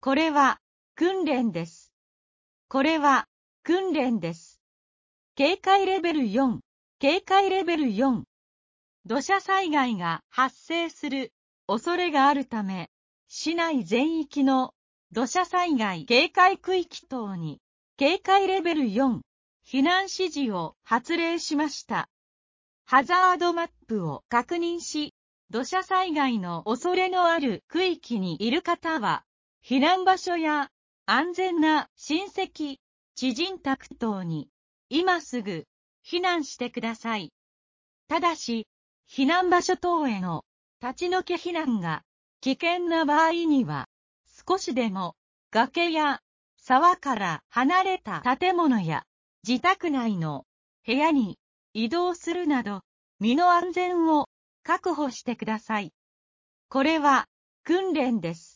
これは訓練です。これは訓練です。警戒レベル4、警戒レベル4。土砂災害が発生する恐れがあるため、市内全域の土砂災害警戒区域等に警戒レベル4避難指示を発令しました。ハザードマップを確認し、土砂災害の恐れのある区域にいる方は、避難場所や安全な親戚、知人宅等に今すぐ避難してください。ただし、避難場所等への立ち退け避難が危険な場合には、少しでも崖や沢から離れた建物や自宅内の部屋に移動するなど、身の安全を確保してください。これは訓練です。